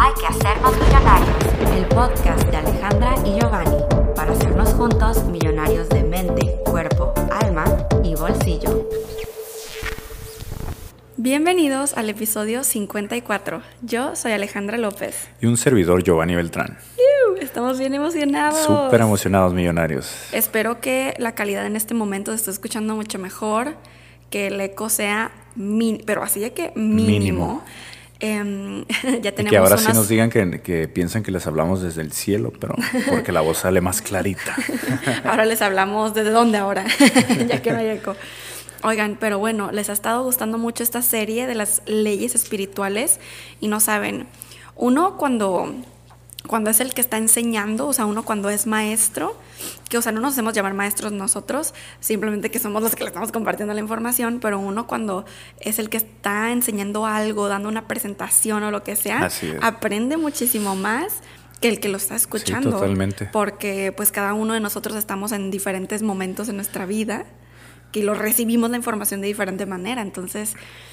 Hay que hacernos millonarios, el podcast de Alejandra y Giovanni, para hacernos juntos millonarios de mente, cuerpo, alma y bolsillo. Bienvenidos al episodio 54. Yo soy Alejandra López. Y un servidor, Giovanni Beltrán. Estamos bien emocionados. Súper emocionados, millonarios. Espero que la calidad en este momento se esté escuchando mucho mejor, que el eco sea pero así de que mínimo. Ya tenemos y que ahora sí nos digan que piensan que les hablamos desde el cielo, pero porque la voz sale más clarita. Ahora les hablamos desde dónde ahora, ya que no hay eco. Oigan, pero bueno, les ha estado gustando mucho esta serie de las leyes espirituales y no saben, uno cuando es el que está enseñando, o sea, uno cuando es maestro, que o sea, no nos hacemos llamar maestros nosotros, simplemente que somos los que le estamos compartiendo la información, pero uno cuando es el que está enseñando algo, dando una presentación o lo que sea, aprende muchísimo más que el que lo está escuchando. Sí, totalmente. Porque pues cada uno de nosotros estamos en diferentes momentos en nuestra vida que lo recibimos la información de diferente manera, entonces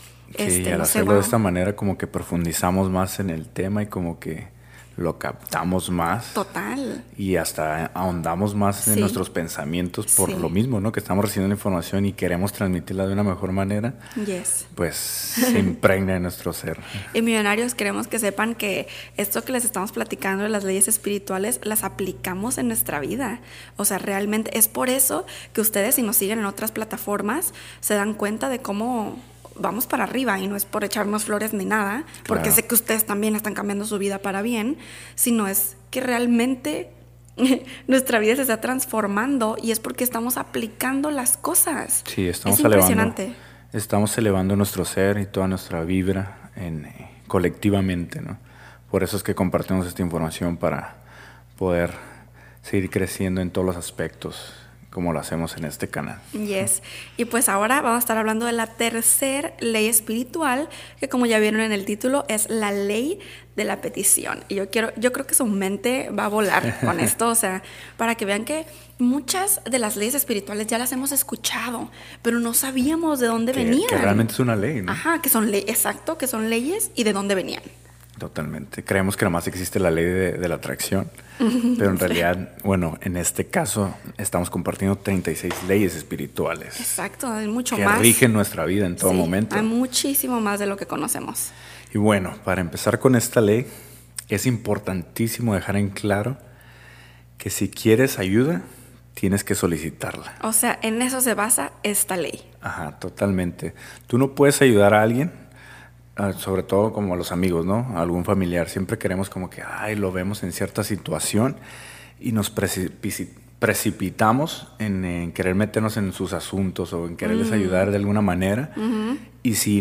al hacerlo de esta manera como que profundizamos más en el tema y como que lo captamos más. Total. Y hasta ahondamos más en nuestros pensamientos por lo mismo, ¿no? Que estamos recibiendo la información y queremos transmitirla de una mejor manera. Yes. Pues se impregna en nuestro ser. Y millonarios, queremos que sepan que esto que les estamos platicando de las leyes espirituales las aplicamos en nuestra vida. O sea, realmente es por eso que ustedes, si nos siguen en otras plataformas, se dan cuenta de cómo vamos para arriba, y no es por echarnos flores ni nada, porque sé que ustedes también están cambiando su vida para bien, sino es que realmente nuestra vida se está transformando y es porque estamos aplicando las cosas. Sí, es impresionante. Estamos elevando nuestro ser y toda nuestra vibra colectivamente, ¿no? Por eso es que compartimos esta información para poder seguir creciendo en todos los aspectos, como lo hacemos en este canal. Yes. Y pues ahora vamos a estar hablando de la tercera ley espiritual, que como ya vieron en el título, es la ley de la petición. Y yo creo que su mente va a volar con esto, o sea, para que vean que muchas de las leyes espirituales ya las hemos escuchado, pero no sabíamos de dónde venían. Que realmente es una ley, ¿no? Ajá, que son leyes y de dónde venían. Totalmente. Creemos que nada más existe la ley de la atracción, pero en realidad, bueno, en este caso estamos compartiendo 36 leyes espirituales. Exacto, hay mucho más. Que rigen nuestra vida en todo momento. Hay muchísimo más de lo que conocemos. Y bueno, para empezar con esta ley, es importantísimo dejar en claro que si quieres ayuda, tienes que solicitarla. O sea, en eso se basa esta ley. Ajá, totalmente. Tú no puedes ayudar a alguien, sobre todo como a los amigos, ¿no? A algún familiar. Siempre queremos como que, lo vemos en cierta situación y nos precipitamos en querer meternos en sus asuntos o en quererles ayudar de alguna manera. Y si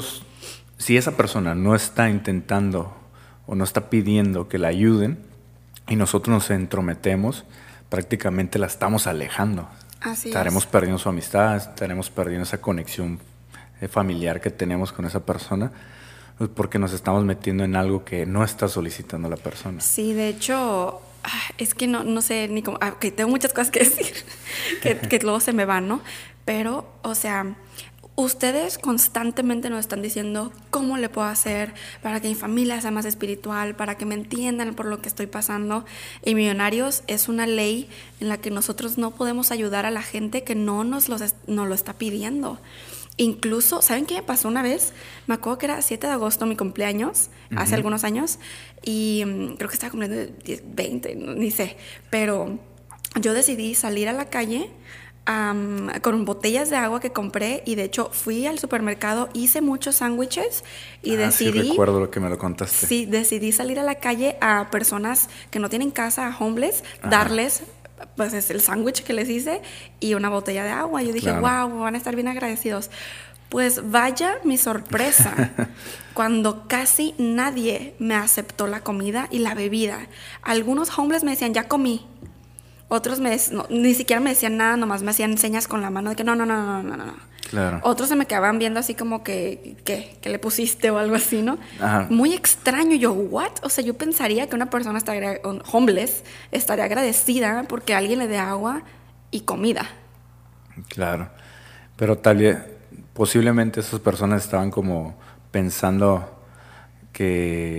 esa persona no está intentando o no está pidiendo que la ayuden y nosotros nos entrometemos, prácticamente la estamos alejando. Estaremos perdiendo su amistad, estaremos perdiendo esa conexión familiar que tenemos con esa persona, porque nos estamos metiendo en algo que no está solicitando la persona. Sí, de hecho, es que no sé ni cómo. Okay, tengo muchas cosas que decir que luego se me van, ¿no? Pero, o sea, ustedes constantemente nos están diciendo cómo le puedo hacer para que mi familia sea más espiritual, para que me entiendan por lo que estoy pasando. Y Millonarios es una ley en la que nosotros no podemos ayudar a la gente que no nos lo está pidiendo. Incluso, ¿saben qué me pasó una vez? Me acuerdo que era 7 de agosto, mi cumpleaños, hace algunos años, y creo que estaba cumpliendo 20, ni sé, pero yo decidí salir a la calle con botellas de agua que compré, y de hecho fui al supermercado, hice muchos sándwiches y decidí... Sí, recuerdo lo que me lo contaste. Sí, decidí salir a la calle a personas que no tienen casa, a homeless, darles... pues es el sándwich que les hice y una botella de agua. Yo dije, wow, van a estar bien agradecidos. Pues vaya mi sorpresa cuando casi nadie me aceptó la comida y la bebida. Algunos homeless me decían, ya comí. Otros ni siquiera me decían nada, nomás me hacían señas con la mano de que no. Claro. Otros se me quedaban viendo así como que le pusiste o algo así, ¿no? Ajá. Muy extraño. Yo, ¿what? O sea, yo pensaría que una persona homeless estaría agradecida porque alguien le dé agua y comida. Claro. Pero tal vez, posiblemente esas personas estaban como pensando que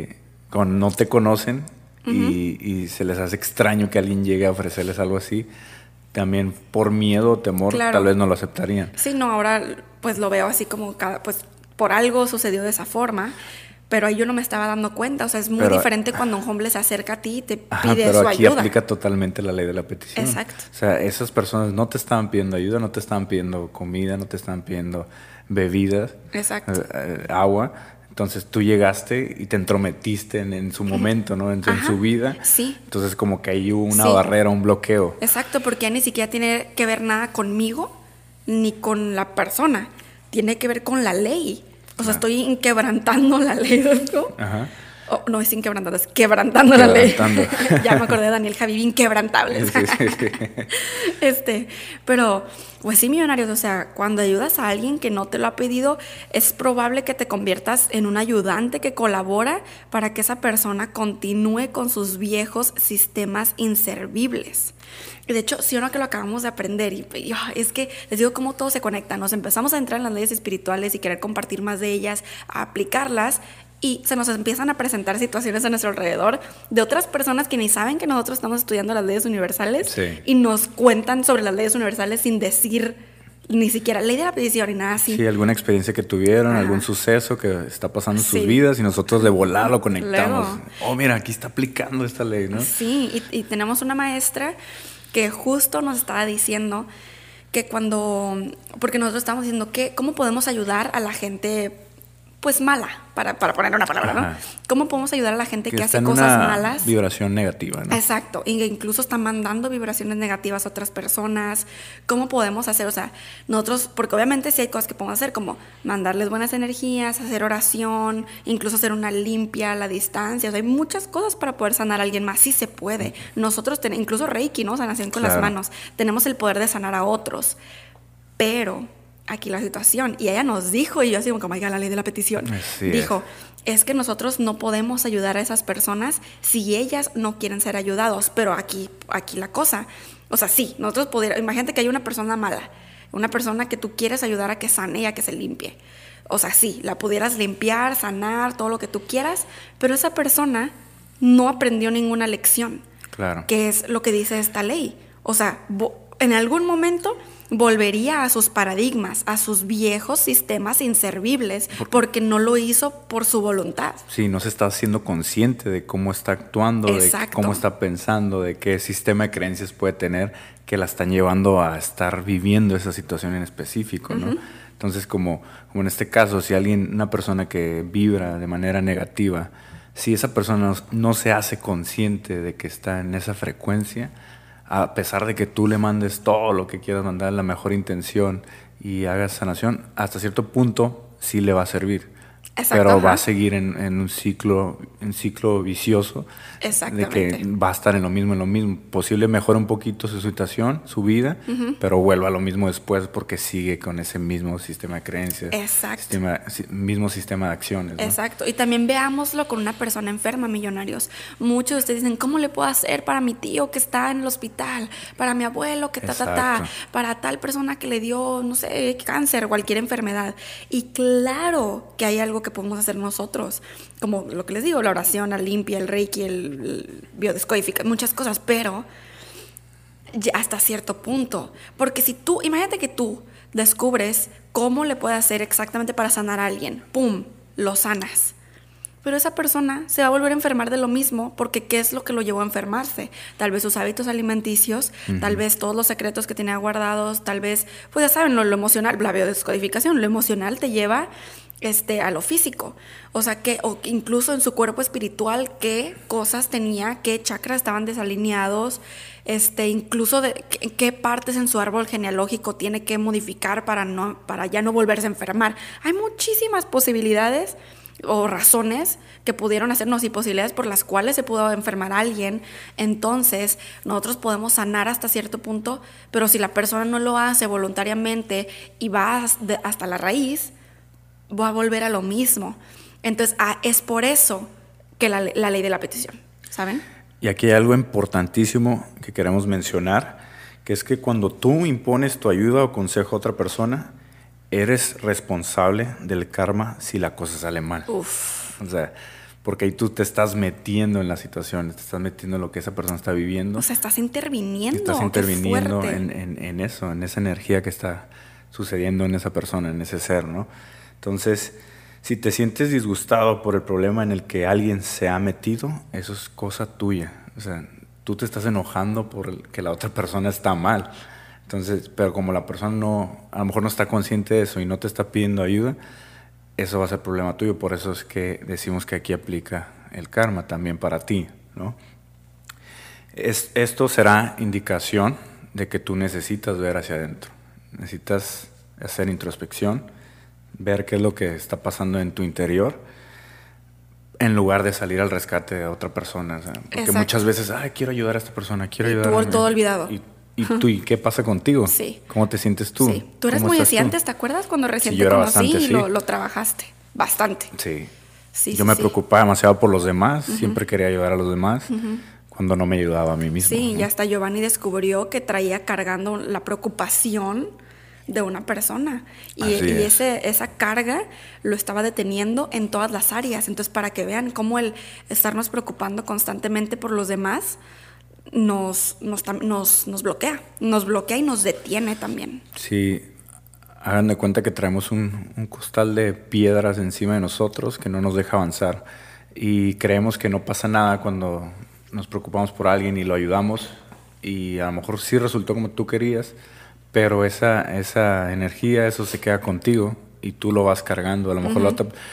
no te conocen y se les hace extraño que alguien llegue a ofrecerles algo así, también por miedo o temor tal vez no lo aceptarían. Sí, no, ahora pues lo veo así como pues por algo sucedió de esa forma. Pero ahí yo no me estaba dando cuenta. O sea, es muy diferente cuando un homeless se acerca a ti y te pide su ayuda. Pero aquí aplica totalmente la ley de la petición. Exacto. O sea, esas personas no te estaban pidiendo ayuda, no te estaban pidiendo comida, no te estaban pidiendo bebidas, agua. Entonces tú llegaste y te entrometiste en su momento, ¿no? En su vida. Sí. Entonces como que hay una barrera, un bloqueo. Exacto, porque ya ni siquiera tiene que ver nada conmigo ni con la persona. Tiene que ver con la ley. O sea, estoy inquebrantando la ley, ¿no? Ajá. Oh, no es inquebrantando, es quebrantando la ley. Ya me acordé de Daniel Javi, inquebrantables. Sí. Pero, pues sí, millonarios, o sea, cuando ayudas a alguien que no te lo ha pedido, es probable que te conviertas en un ayudante que colabora para que esa persona continúe con sus viejos sistemas inservibles. Y de hecho, sí o no que lo acabamos de aprender. Y es que les digo cómo todo se conecta. Nos empezamos a entrar en las leyes espirituales y querer compartir más de ellas, a aplicarlas. Y se nos empiezan a presentar situaciones a nuestro alrededor de otras personas que ni saben que nosotros estamos estudiando las leyes universales y nos cuentan sobre las leyes universales sin decir ni siquiera ley de la petición ni nada así. Sí, alguna experiencia que tuvieron, algún suceso que está pasando en sus vidas y nosotros de volar lo conectamos. Luego, oh, mira, aquí está aplicando esta ley, ¿no? Sí, y tenemos una maestra que justo nos estaba diciendo que porque nosotros estamos diciendo que cómo podemos ayudar a la gente pues mala, para poner una palabra, ¿no? ¿Cómo podemos ayudar a la gente que hace cosas malas? Vibración negativa, ¿no? Exacto, y que incluso está mandando vibraciones negativas a otras personas. ¿Cómo podemos hacer? O sea, nosotros, porque obviamente sí hay cosas que podemos hacer, como mandarles buenas energías, hacer oración, incluso hacer una limpia a la distancia. O sea, hay muchas cosas para poder sanar a alguien más, sí se puede. Nosotros, incluso Reiki, ¿no? Sanación con las manos. Tenemos el poder de sanar a otros, pero aquí la situación, y ella nos dijo, y yo así como, la ley de la petición, dijo, es que nosotros no podemos ayudar a esas personas si ellas no quieren ser ayudados, pero aquí la cosa, o sea, sí, nosotros imagínate que hay una persona mala, una persona que tú quieres ayudar a que sane y a que se limpie, o sea, sí, la pudieras limpiar, sanar, todo lo que tú quieras, pero esa persona no aprendió ninguna lección, que es lo que dice esta ley, o sea, en algún momento volvería a sus paradigmas, a sus viejos sistemas inservibles, porque no lo hizo por su voluntad. Sí, no se está haciendo consciente de cómo está actuando, de cómo está pensando, de qué sistema de creencias puede tener que la están llevando a estar viviendo esa situación en específico, ¿no? Entonces, como en este caso, si una persona que vibra de manera negativa, si esa persona no se hace consciente de que está en esa frecuencia, a pesar de que tú le mandes todo lo que quieras mandar, la mejor intención y hagas sanación, hasta cierto punto sí le va a servir. Exacto, pero va a seguir en un ciclo vicioso de que va a estar en lo mismo. Posible mejora un poquito su situación, su vida, pero vuelva a lo mismo después porque sigue con ese mismo sistema de creencias, mismo sistema de acciones, ¿no? Exacto, y también veámoslo con una persona enferma, millonarios. Muchos de ustedes dicen, ¿cómo le puedo hacer para mi tío que está en el hospital? Para mi abuelo que para tal persona que le dio, no sé, cáncer, cualquier enfermedad. Y claro que hay algo que podemos hacer nosotros, como lo que les digo, la oración, la limpia, el reiki, el biodescodificación, muchas cosas, pero ya hasta cierto punto, porque si tú, imagínate que tú descubres cómo le puedes hacer exactamente para sanar a alguien, ¡pum!, lo sanas. Pero esa persona se va a volver a enfermar de lo mismo, porque ¿qué es lo que lo llevó a enfermarse? Tal vez sus hábitos alimenticios, tal vez todos los secretos que tenía guardados, tal vez, pues ya saben, lo emocional, la biodescodificación, lo emocional te lleva a lo físico, o sea, o incluso en su cuerpo espiritual, qué cosas tenía, qué chakras estaban desalineados, incluso qué partes en su árbol genealógico tiene que modificar para ya no volverse a enfermar. Hay muchísimas posibilidades o razones que pudieron hacernos y posibilidades por las cuales se pudo enfermar a alguien. Entonces nosotros podemos sanar hasta cierto punto, pero si la persona no lo hace voluntariamente y va hasta la raíz, va a volver a lo mismo. Entonces es por eso que la ley de la petición, ¿saben? Y aquí hay algo importantísimo que queremos mencionar, que es que cuando tú impones tu ayuda o consejo a otra persona, eres responsable del karma si la cosa sale mal. Uf. O sea, porque ahí tú te estás metiendo en la situación, te estás metiendo en lo que esa persona está viviendo. O sea, estás interviniendo. Estás interviniendo Qué fuerte. en eso, en esa energía que está sucediendo en esa persona, en ese ser, ¿no? Entonces, si te sientes disgustado por el problema en el que alguien se ha metido, eso es cosa tuya. O sea, tú te estás enojando por que la otra persona está mal. Entonces, pero como la persona a lo mejor no está consciente de eso y no te está pidiendo ayuda, eso va a ser problema tuyo. Por eso es que decimos que aquí aplica el karma también para ti, ¿no? Esto será indicación de que tú necesitas ver hacia adentro. Necesitas hacer introspección, ver qué es lo que está pasando en tu interior, en lugar de salir al rescate de otra persona. O sea, porque Exacto. muchas veces, quiero ayudar a esta persona, quiero ayudar tú a... todo olvidado. ¿Y tú, ¿y qué pasa contigo? Sí. ¿Cómo te sientes tú? Sí. Tú eres ¿Cómo muy estás así tú? antes, ¿te acuerdas? Cuando recién Sí, te yo era conocí bastante y así. lo trabajaste. Bastante. Sí. Sí, Yo sí, me sí. preocupaba demasiado por los demás, siempre quería ayudar a los demás, cuando no me ayudaba a mí mismo. Sí, ¿no? y hasta Giovanni descubrió que traía cargando la preocupación de una persona. Y Así es. esa carga lo estaba deteniendo en todas las áreas. Entonces, para que vean cómo el estarnos preocupando constantemente por los demás nos bloquea. Nos bloquea y nos detiene también. Sí, hagan de cuenta que traemos un costal de piedras encima de nosotros que no nos deja avanzar. Y creemos que no pasa nada cuando nos preocupamos por alguien y lo ayudamos. Y a lo mejor sí resultó como tú querías, pero esa energía, eso se queda contigo y tú lo vas cargando. A lo mejor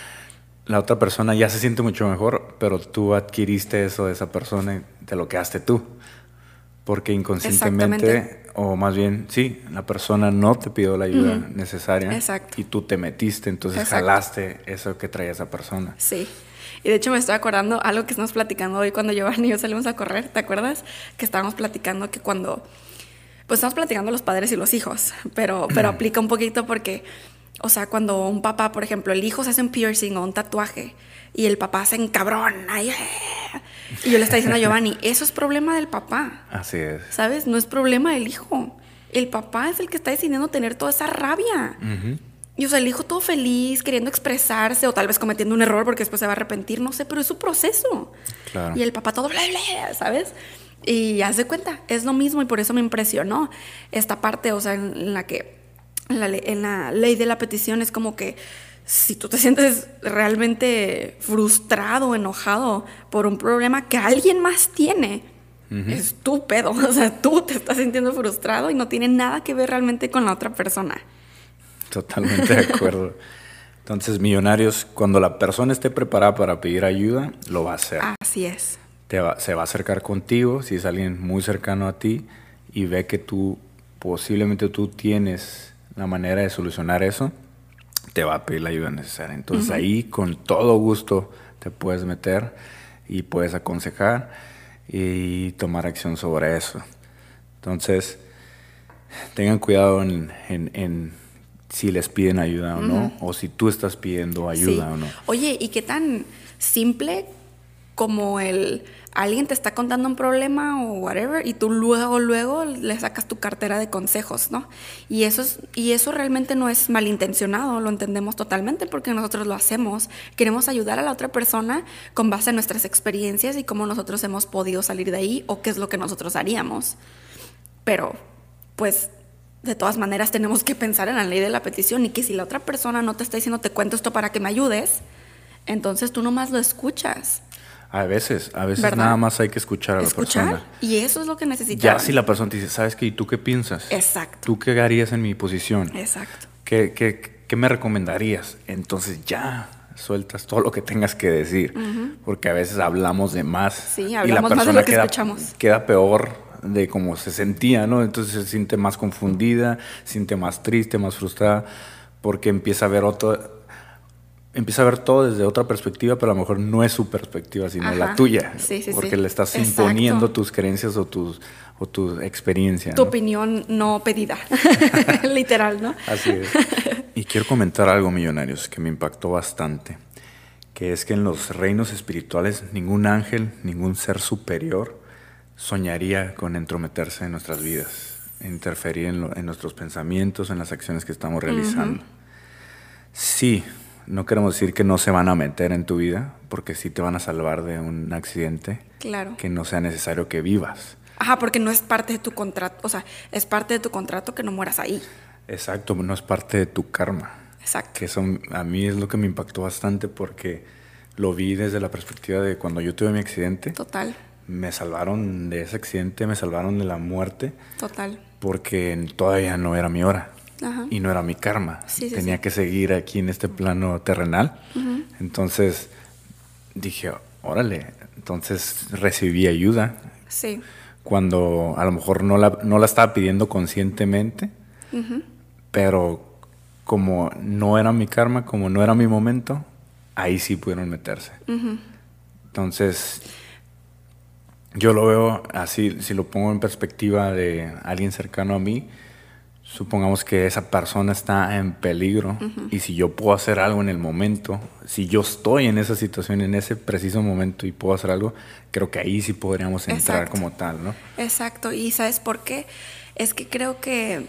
la otra persona ya se siente mucho mejor, pero tú adquiriste eso de esa persona y te lo quedaste tú. Porque inconscientemente, o más bien, sí, la persona no te pidió la ayuda necesaria. Exacto. Y tú te metiste, entonces Exacto. jalaste eso que traía esa persona. Sí. Y de hecho me estoy acordando algo que estamos platicando hoy cuando Giovanni y yo salimos a correr, ¿te acuerdas? Que estábamos platicando que cuando... Pues estamos platicando los padres y los hijos, pero aplica un poquito porque, o sea, cuando un papá, por ejemplo, el hijo se hace un piercing o un tatuaje y el papá se encabrona y yo le estaba diciendo a Giovanni, eso es problema del papá, Así es. ¿sabes? No es problema del hijo. El papá es el que está decidiendo tener toda esa rabia. Y o sea, el hijo todo feliz, queriendo expresarse o tal vez cometiendo un error porque después se va a arrepentir, no sé, pero es su proceso. Claro. Y el papá todo bla, bla, ¿sabes? Y haz de cuenta, es lo mismo y por eso me impresionó esta parte, o sea, en la que en la ley de la petición es como que si tú te sientes realmente frustrado, enojado por un problema que alguien más tiene, es tu pedo, o sea, tú te estás sintiendo frustrado y no tiene nada que ver realmente con la otra persona. Totalmente de acuerdo. Entonces, millonarios, cuando la persona esté preparada para pedir ayuda, lo va a hacer. Así es. Se va a acercar contigo, si es alguien muy cercano a ti, y ve que posiblemente tú tienes la manera de solucionar eso, te va a pedir la ayuda necesaria. Entonces ahí con todo gusto te puedes meter y puedes aconsejar y tomar acción sobre eso. Entonces, tengan cuidado en si les piden ayuda o no, o si tú estás pidiendo ayuda o no. Oye, ¿y qué tan simple como alguien te está contando un problema o whatever y tú luego le sacas tu cartera de consejos, ¿no? Y eso realmente no es malintencionado, lo entendemos totalmente porque nosotros lo hacemos. Queremos ayudar a la otra persona con base en nuestras experiencias y cómo nosotros hemos podido salir de ahí o qué es lo que nosotros haríamos. Pero, pues, de todas maneras tenemos que pensar en la ley de la petición y que si la otra persona no te está diciendo te cuento esto para que me ayudes, entonces tú nomás lo escuchas. A veces ¿verdad? nada más hay que escuchar a la Escuchar, persona. y eso es lo que necesitamos. Ya si la persona te dice, ¿sabes qué? ¿Y tú qué piensas? Exacto. ¿Tú qué harías en mi posición? Exacto. ¿Qué me recomendarías? Entonces ya sueltas todo lo que tengas que decir, porque a veces hablamos de más Sí, y la hablamos más de persona lo que escuchamos. queda peor de cómo se sentía, ¿no? Entonces se siente más confundida, se siente más triste, más frustrada, porque empieza a ver todo desde otra perspectiva, pero a lo mejor no es su perspectiva, sino la tuya. Sí, porque le estás Exacto. imponiendo tus creencias o tu experiencia. Tu ¿no? opinión no pedida. Literal, ¿no? Así es. Y quiero comentar algo, millonarios, que me impactó bastante, que es que en los reinos espirituales ningún ángel, ningún ser superior soñaría con entrometerse en nuestras vidas, interferir en nuestros pensamientos, en las acciones que estamos realizando. Sí, no queremos decir que no se van a meter en tu vida, porque sí te van a salvar de un accidente. Claro. Que no sea necesario que vivas. Ajá, porque no es parte de tu contrato, o sea, es parte de tu contrato que no mueras ahí. Exacto, no es parte de tu karma. Exacto. Que eso a mí es lo que me impactó bastante porque lo vi desde la perspectiva de cuando yo tuve mi accidente. Total. Me salvaron de ese accidente, me salvaron de la muerte. Total. Porque todavía no era mi hora. Ajá. Y no era mi karma. Sí, Tenía que seguir aquí en este plano terrenal. Entonces dije, órale. Entonces recibí ayuda. Sí. Cuando a lo mejor no la estaba pidiendo conscientemente, pero como no era mi karma, como no era mi momento, ahí sí pudieron meterse. Entonces, yo lo veo así, si lo pongo en perspectiva de alguien cercano a mí, supongamos que esa persona está en peligro y si yo puedo hacer algo en el momento, si yo estoy en esa situación, en ese preciso momento y puedo hacer algo, creo que ahí sí podríamos entrar. Exacto. Como tal, ¿no? Exacto. ¿Y sabes por qué? Es que creo que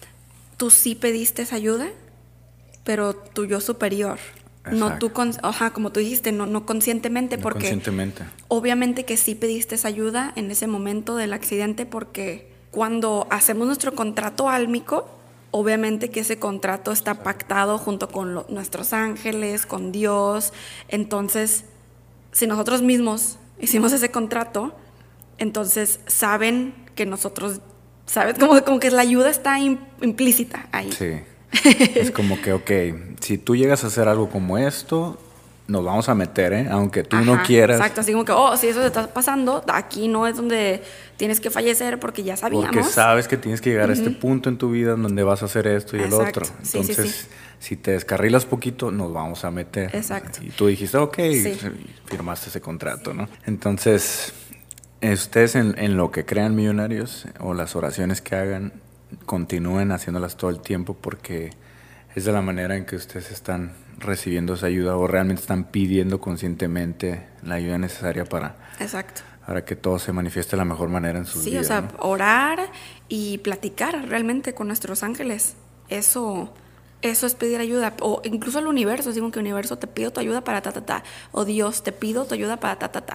tú sí pediste esa ayuda, pero tu yo superior. Exacto. No tú, como tú dijiste, no conscientemente, no porque conscientemente. Obviamente que sí pediste esa ayuda en ese momento del accidente, porque cuando hacemos nuestro contrato álmico, obviamente que ese contrato está pactado junto con nuestros ángeles, con Dios. Entonces, si nosotros mismos hicimos ese contrato, entonces saben que nosotros, ¿sabes? Como que la ayuda está implícita ahí. Sí. Es como que, ok, si tú llegas a hacer algo como esto, nos vamos a meter, aunque tú no quieras. Exacto, así como que, si eso te está pasando, aquí no es donde tienes que fallecer porque ya sabíamos. Porque sabes que tienes que llegar a este punto en tu vida en donde vas a hacer esto y el otro. Entonces, si te descarrilas poquito, nos vamos a meter. Exacto. Y tú dijiste, ok, firmaste ese contrato, ¿no? Entonces, ustedes en lo que crean millonarios o las oraciones que hagan, continúen haciéndolas todo el tiempo porque es de la manera en que ustedes están recibiendo esa ayuda o realmente están pidiendo conscientemente la ayuda necesaria para que todo se manifieste de la mejor manera en sus vidas. Sí, o sea, ¿no? Orar y platicar realmente con nuestros ángeles. Eso es pedir ayuda. O incluso al universo, digo que universo, te pido tu ayuda para ta. O Dios, te pido tu ayuda para ta.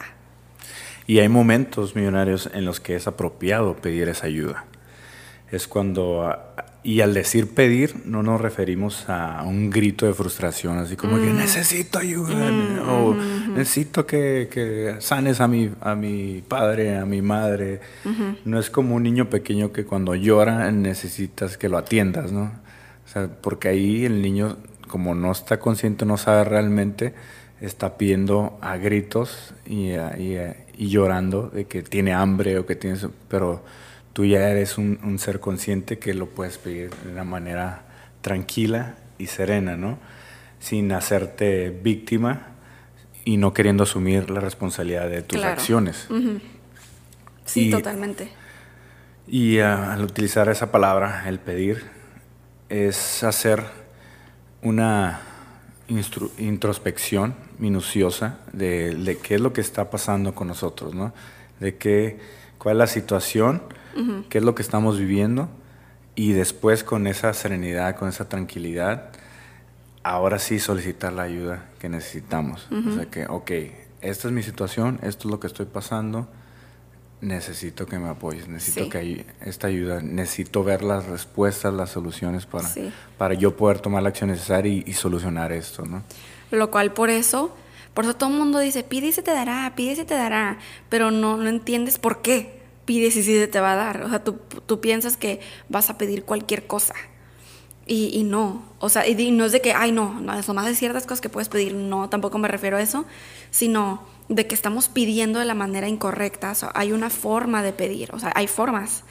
Y hay momentos, millonarios, en los que es apropiado pedir esa ayuda. Es cuando, y al decir pedir, no nos referimos a un grito de frustración, así como que necesito ayuda, o necesito que sanes a mi padre, a mi madre. No es como un niño pequeño que cuando llora necesitas que lo atiendas, ¿no? O sea, porque ahí el niño, como no está consciente, no sabe realmente, está pidiendo a gritos y llorando de que tiene hambre o que tiene... Pero tú ya eres un ser consciente que lo puedes pedir de una manera tranquila y serena, ¿no? Sin hacerte víctima y no queriendo asumir la responsabilidad de tus acciones. Sí, totalmente. Y al utilizar esa palabra, el pedir, es hacer una introspección minuciosa de qué es lo que está pasando con nosotros, ¿no? Cuál es la situación, qué es lo que estamos viviendo, y después con esa serenidad, con esa tranquilidad, ahora sí solicitar la ayuda que necesitamos. O sea que, ok, esta es mi situación, esto es lo que estoy pasando, necesito que me apoyes, necesito que hay esta ayuda, necesito ver las respuestas, las soluciones para yo poder tomar la acción necesaria y solucionar esto, ¿no? Lo cual por eso todo el mundo dice, pide y se te dará, pero no entiendes por qué pides y sí se te va a dar. O sea, tú piensas que vas a pedir cualquier cosa y no. O sea, y no es de que, no, son más de ciertas cosas que puedes pedir, no, tampoco me refiero a eso, sino de que estamos pidiendo de la manera incorrecta. O sea, hay una forma de pedir, o sea, hay formas.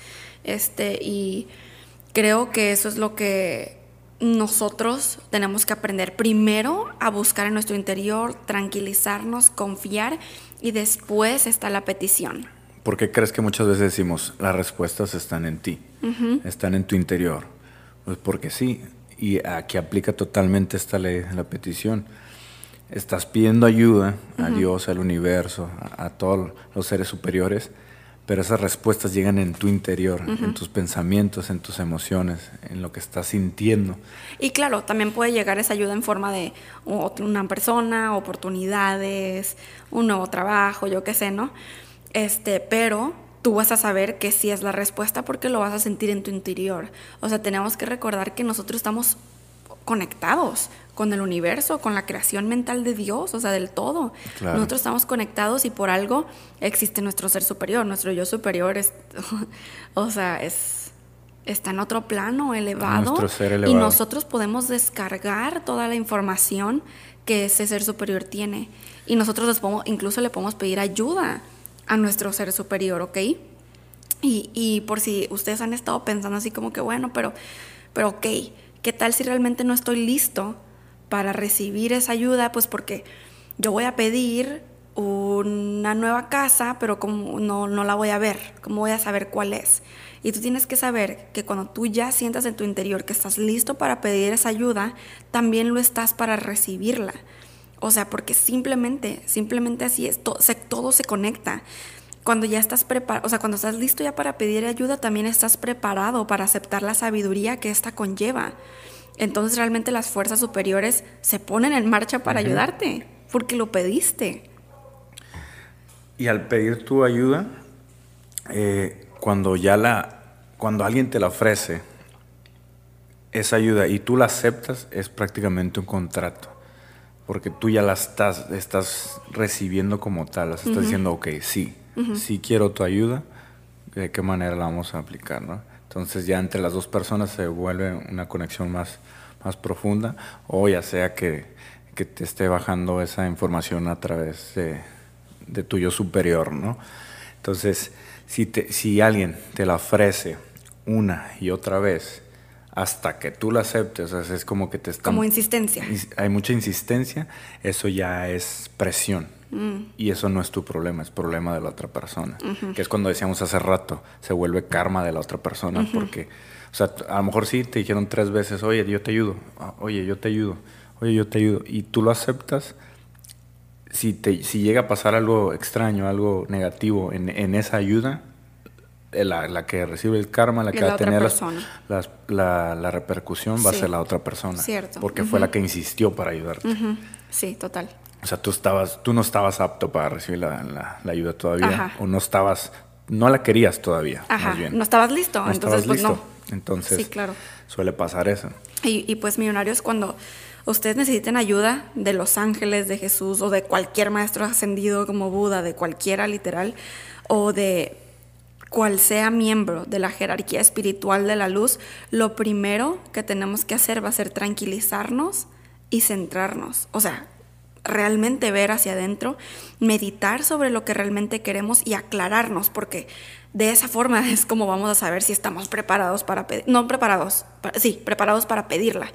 Y creo que eso es lo que nosotros tenemos que aprender primero a buscar en nuestro interior, tranquilizarnos, confiar, y después está la petición. ¿Por qué crees que muchas veces decimos las respuestas están en ti, están en tu interior? Pues porque sí, y aquí aplica totalmente esta ley de la petición. Estás pidiendo ayuda a Dios, al universo, a todos los seres superiores, pero esas respuestas llegan en tu interior, en tus pensamientos, en tus emociones, en lo que estás sintiendo. Y claro, también puede llegar esa ayuda en forma de una persona, oportunidades, un nuevo trabajo, yo qué sé, ¿no? Pero tú vas a saber que sí es la respuesta porque lo vas a sentir en tu interior. O sea, tenemos que recordar que nosotros estamos conectados con el universo, con la creación mental de Dios, o sea, del todo. Claro. Nosotros estamos conectados y por algo existe nuestro ser superior. Nuestro yo superior está en otro plano elevado. Nuestro ser elevado. Y nosotros podemos descargar toda la información que ese ser superior tiene. Y nosotros incluso le podemos pedir ayuda a nuestro ser superior, ¿ok? Y por si ustedes han estado pensando así como que, bueno, pero ok, ¿qué tal si realmente no estoy listo para recibir esa ayuda? Pues porque yo voy a pedir una nueva casa, pero como no la voy a ver, ¿cómo voy a saber cuál es? Y tú tienes que saber que cuando tú ya sientas en tu interior que estás listo para pedir esa ayuda, también lo estás para recibirla. O sea, porque simplemente así es, todo se conecta. Cuando ya estás preparado, o sea, cuando estás listo ya para pedir ayuda, también estás preparado para aceptar la sabiduría que esta conlleva. Entonces realmente las fuerzas superiores se ponen en marcha para ayudarte, porque lo pediste. Y al pedir tu ayuda, cuando alguien te la ofrece, esa ayuda, y tú la aceptas, es prácticamente un contrato. Porque tú ya la estás recibiendo como tal, o sea, estás diciendo, ok, sí quiero tu ayuda, ¿de qué manera la vamos a aplicar, no? Entonces ya entre las dos personas se vuelve una conexión más profunda, o ya sea que te esté bajando esa información a través de tu yo superior, ¿no? Entonces, si alguien te la ofrece una y otra vez, hasta que tú la aceptes, o sea, es como que te están... Como insistencia. Hay mucha insistencia, eso ya es presión. Y eso no es tu problema, es problema de la otra persona. Que es cuando decíamos hace rato, se vuelve karma de la otra persona. Porque, o sea, a lo mejor sí te dijeron 3 veces, oye, yo te ayudo, oye, yo te ayudo, oye, yo te ayudo. Y tú lo aceptas. Si llega a pasar algo extraño, algo negativo en esa ayuda, la que recibe el karma, la que va a tener la repercusión va a ser la otra persona. Cierto. Porque fue la que insistió para ayudarte. Sí, total. O sea, tú no estabas apto para recibir la ayuda todavía. O no la querías todavía. Más bien. No estabas listo. No entonces, estabas pues listo. no. Entonces, sí, claro. Suele pasar eso. Y pues, millonarios, cuando ustedes necesiten ayuda de los ángeles, de Jesús, o de cualquier maestro ascendido como Buda, de cualquiera literal, o de cual sea miembro de la jerarquía espiritual de la luz, lo primero que tenemos que hacer va a ser tranquilizarnos y centrarnos. O sea, realmente ver hacia adentro, meditar sobre lo que realmente queremos y aclararnos, porque de esa forma es como vamos a saber si estamos preparados para pedir, preparados para pedirla.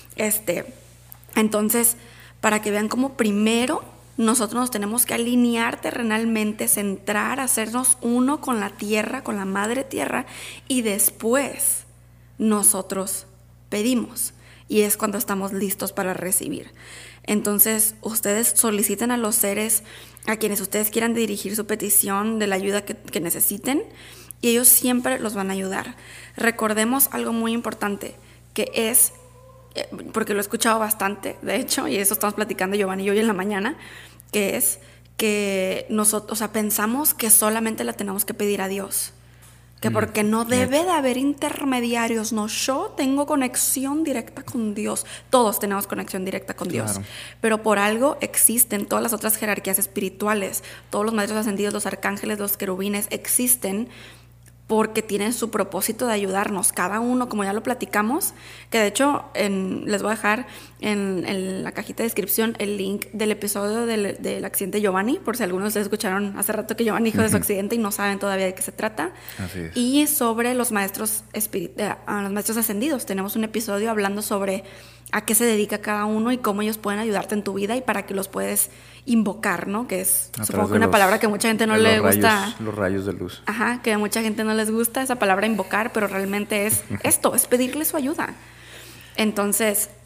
Entonces, para que vean cómo primero nosotros nos tenemos que alinear terrenalmente, centrar, hacernos uno con la tierra, con la madre tierra, y después nosotros pedimos. Y es cuando estamos listos para recibir. Entonces, ustedes soliciten a los seres a quienes ustedes quieran dirigir su petición de la ayuda que necesiten, y ellos siempre los van a ayudar. Recordemos algo muy importante, que es, porque lo he escuchado bastante, de hecho, y eso estamos platicando Giovanni y yo hoy en la mañana, que es que nosotros, o sea, pensamos que solamente la tenemos que pedir a Dios. Que porque no debe de haber intermediarios, no, yo tengo conexión directa con Dios. Todos tenemos conexión directa con Dios. Pero por algo existen todas las otras jerarquías espirituales. Todos los maestros ascendidos, los arcángeles, los querubines existen porque tienen su propósito de ayudarnos. Cada uno, como ya lo platicamos, que de hecho les voy a dejar en la cajita de descripción el link del episodio del accidente de Giovanni, por si algunos de ustedes escucharon hace rato que Giovanni dijo de su accidente y no saben todavía de qué se trata. Así es. Y sobre los maestros ascendidos. Tenemos un episodio hablando sobre a qué se dedica cada uno y cómo ellos pueden ayudarte en tu vida y para qué los puedes invocar, ¿no? Que es, supongo que una palabra que mucha gente no le gusta. Los rayos de luz. Ajá, que a mucha gente no les gusta esa palabra invocar, pero realmente es esto, es pedirle su ayuda. Entonces,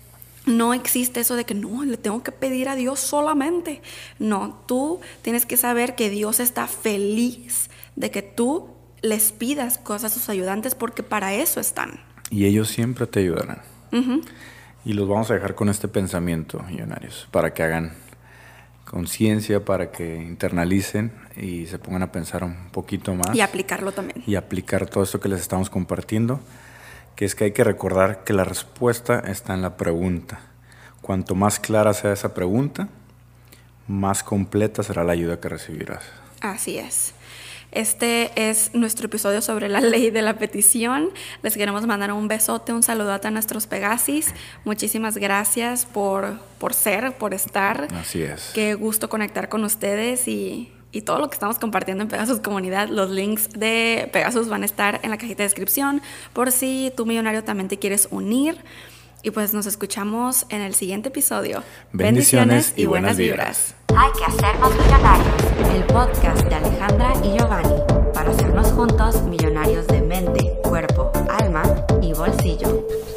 no existe eso de que no, le tengo que pedir a Dios solamente. No, tú tienes que saber que Dios está feliz de que tú les pidas cosas a sus ayudantes, porque para eso están. Y ellos siempre te ayudarán. Y los vamos a dejar con este pensamiento, millonarios, para que hagan conciencia, para que internalicen y se pongan a pensar un poquito más. Y aplicarlo también. Y aplicar todo esto que les estamos compartiendo, que es que hay que recordar que la respuesta está en la pregunta. Cuanto más clara sea esa pregunta, más completa será la ayuda que recibirás. Así es. Este es nuestro episodio sobre la ley de la petición. Les queremos mandar un besote, un saludote a nuestros Pegasis. Muchísimas gracias por estar. Así es. Qué gusto conectar con ustedes y todo lo que estamos compartiendo en Pegasus Comunidad. Los links de Pegasus van a estar en la cajita de descripción por si tú, millonario, también te quieres unir. Y pues nos escuchamos en el siguiente episodio. Bendiciones y buenas vibras. Hay que hacernos millonarios. El podcast de Alejandra y Giovanni para hacernos juntos millonarios de mente, cuerpo, alma y bolsillo.